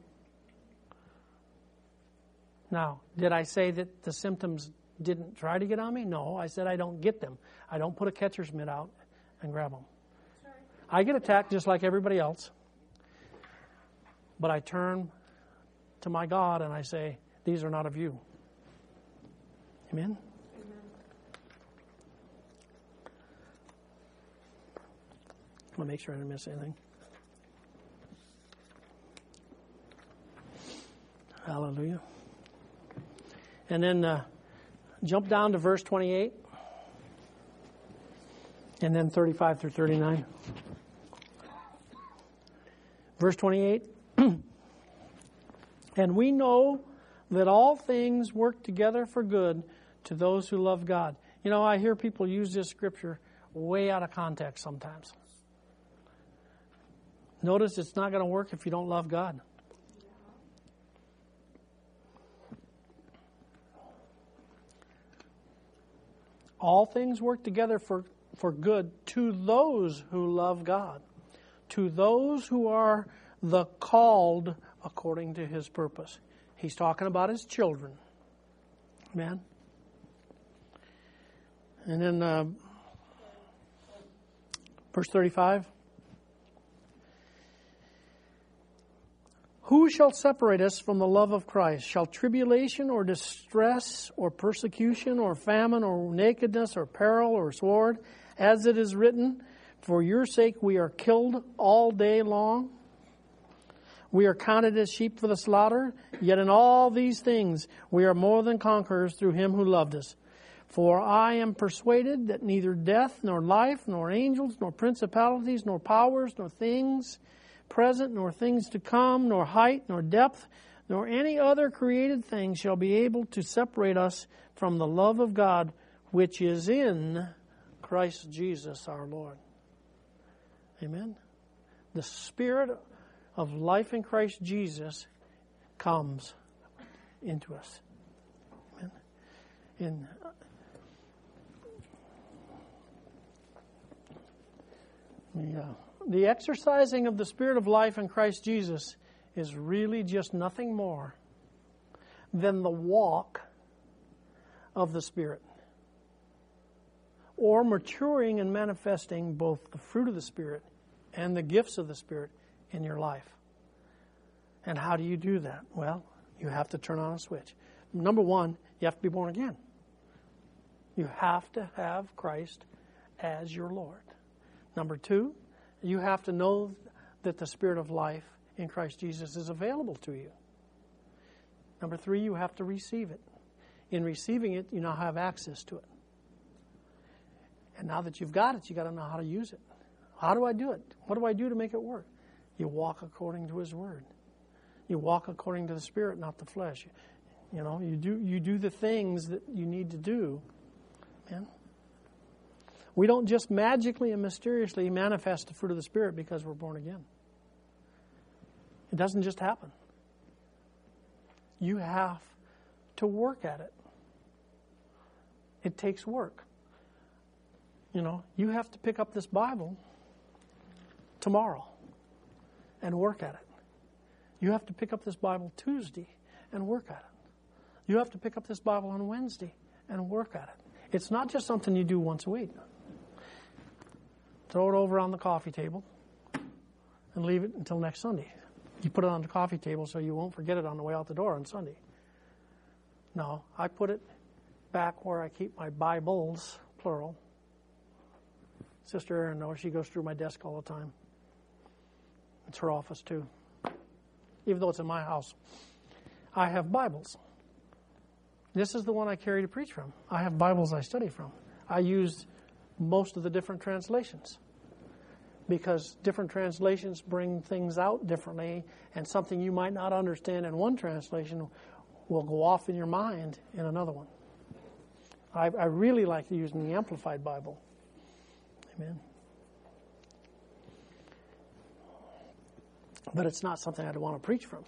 Now, did I say that the symptoms didn't try to get on me? No, I said I don't get them. I don't put a catcher's mitt out and grab them. I get attacked just like everybody else. But I turn to my God and I say, these are not of you. Amen? I want to make sure I didn't miss anything. Hallelujah. And then jump down to verse 28. And then 35 through 39. Verse 28. And we know that all things work together for good to those who love God. I hear people use this scripture way out of context sometimes. Notice it's not going to work if you don't love God. All things work together for good to those who love God, to those who are the called according to his purpose. He's talking about his children. Amen. And then verse 35. Who shall separate us from the love of Christ? Shall tribulation or distress or persecution or famine or nakedness or peril or sword? As it is written, for your sake we are killed all day long. We are counted as sheep for the slaughter. Yet in all these things we are more than conquerors through him who loved us. For I am persuaded that neither death, nor life, nor angels, nor principalities, nor powers, nor things present, nor things to come, nor height, nor depth, nor any other created thing shall be able to separate us from the love of God, which is in Christ Jesus our Lord. Amen. The Spirit of life in Christ Jesus comes into us. Amen. The exercising of the Spirit of life in Christ Jesus is really just nothing more than the walk of the Spirit, or maturing and manifesting both the fruit of the Spirit and the gifts of the Spirit in your life. And how do you do that? Well, you have to turn on a switch. Number one, you have to be born again. You have to have Christ as your Lord. Number two, you have to know that the Spirit of life in Christ Jesus is available to you. Number three, you have to receive it. In receiving it, you now have access to it. And now that you've got it, you've got to know how to use it. How do I do it? What do I do to make it work? You walk according to His Word. You walk according to the Spirit, not the flesh. You do the things that you need to do. Man. We don't just magically and mysteriously manifest the fruit of the Spirit because we're born again. It doesn't just happen. You have to work at it. It takes work. You have to pick up this Bible tomorrow and work at it. You have to pick up this Bible Tuesday and work at it. You have to pick up this Bible on Wednesday and work at it. It's not just something you do once a week. Throw it over on the coffee table and leave it until next Sunday. You put it on the coffee table so you won't forget it on the way out the door on Sunday. No, I put it back where I keep my Bibles, plural. Sister Erin knows, she goes through my desk all the time. It's her office too. Even though it's in my house. I have Bibles. This is the one I carry to preach from. I have Bibles I study from. I use most of the different translations because different translations bring things out differently, and something you might not understand in one translation will go off in your mind in another one. I really like using the Amplified Bible. Amen. But it's not something I'd want to preach from.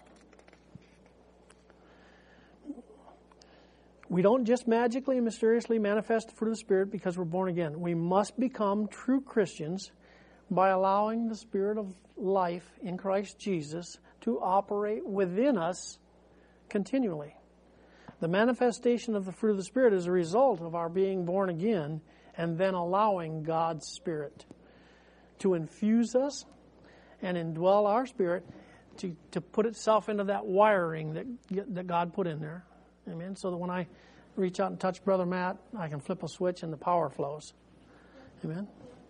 We don't just magically and mysteriously manifest the fruit of the Spirit because we're born again. We must become true Christians by allowing the Spirit of life in Christ Jesus to operate within us continually. The manifestation of the fruit of the Spirit is a result of our being born again and then allowing God's Spirit to infuse us and indwell our spirit to put itself into that wiring that God put in there. Amen. So that when I reach out and touch Brother Matt, I can flip a switch and the power flows. Amen.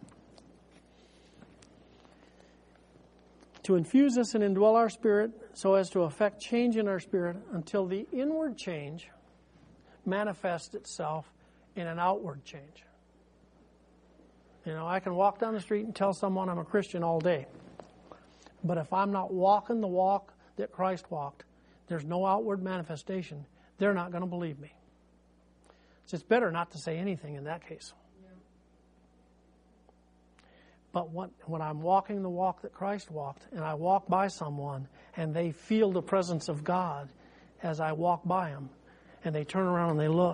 To infuse us and indwell our spirit so as to effect change in our spirit until the inward change manifests itself in an outward change. I can walk down the street and tell someone I'm a Christian all day. But if I'm not walking the walk that Christ walked, there's no outward manifestation. They're not going to believe me. So it's better not to say anything in that case. Yeah. But when I'm walking the walk that Christ walked, and I walk by someone, and they feel the presence of God as I walk by them, and they turn around and they look,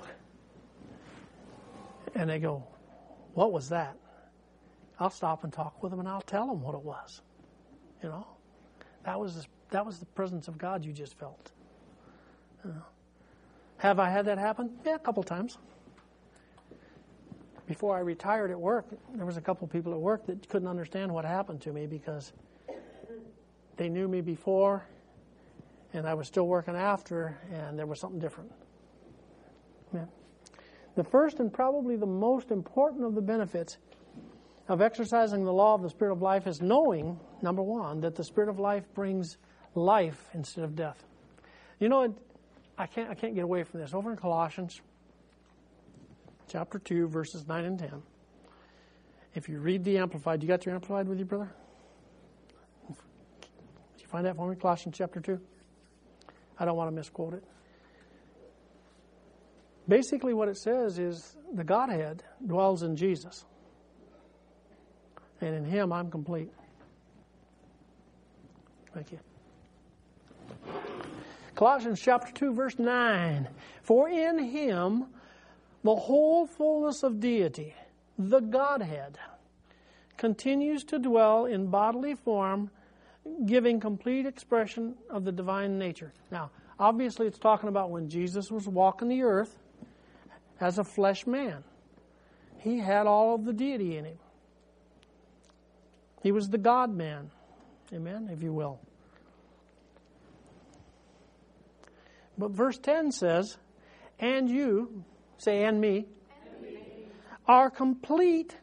and they go, "What was that?" I'll stop and talk with them, and I'll tell them what it was. That was the presence of God you just felt. Have I had that happen? Yeah, a couple times. Before I retired at work, there was a couple people at work that couldn't understand what happened to me because they knew me before and I was still working after, and there was something different. Amen. The first and probably the most important of the benefits of exercising the law of the Spirit of life is knowing, number one, that the Spirit of life brings life instead of death. You know, I can't get away from this. Over in Colossians chapter 2, verses 9 and 10. If you read the Amplified, you got your Amplified with you, brother? Did you find that for me? Colossians chapter 2? I don't want to misquote it. Basically what it says is the Godhead dwells in Jesus. And in Him I'm complete. Thank you. Colossians chapter 2, verse 9. For in Him the whole fullness of deity, the Godhead, continues to dwell in bodily form, giving complete expression of the divine nature. Now, obviously it's talking about when Jesus was walking the earth as a flesh man. He had all of the deity in Him. He was the God-man. Amen, if you will. But verse 10 says, and you, say, and me, are complete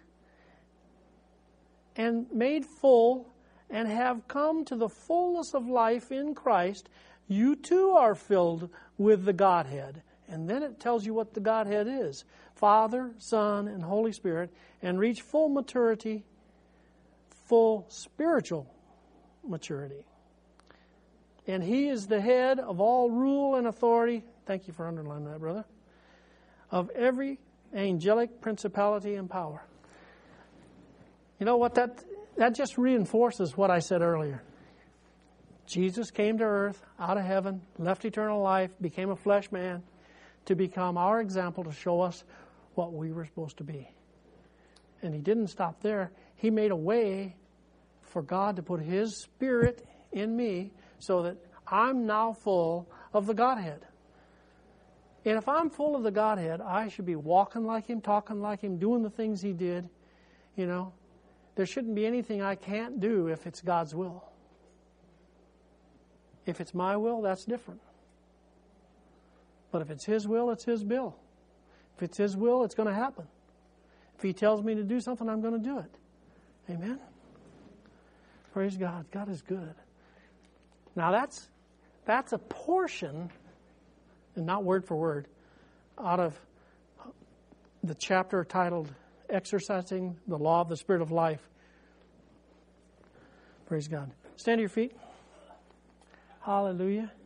and made full and have come to the fullness of life in Christ. You too are filled with the Godhead. And then it tells you what the Godhead is. Father, Son, and Holy Spirit, and reach full maturity, full spiritual maturity. And He is the head of all rule and authority. Thank you for underlining that, brother. Of every angelic principality and power. You know what? That just reinforces what I said earlier. Jesus came to earth, out of heaven, left eternal life, became a flesh man to become our example, to show us what we were supposed to be. And He didn't stop there. He made a way for God to put His Spirit in me so that I'm now full of the Godhead. And if I'm full of the Godhead, I should be walking like Him, talking like Him, doing the things He did. You know, there shouldn't be anything I can't do if it's God's will. If it's my will, that's different. But if it's His will, it's His bill. If it's His will, it's going to happen. If He tells me to do something, I'm going to do it. Amen? Praise God. God is good. Now that's a portion, and not word for word, out of the chapter titled Exercising the Law of the Spirit of Life. Praise God. Stand to your feet. Hallelujah.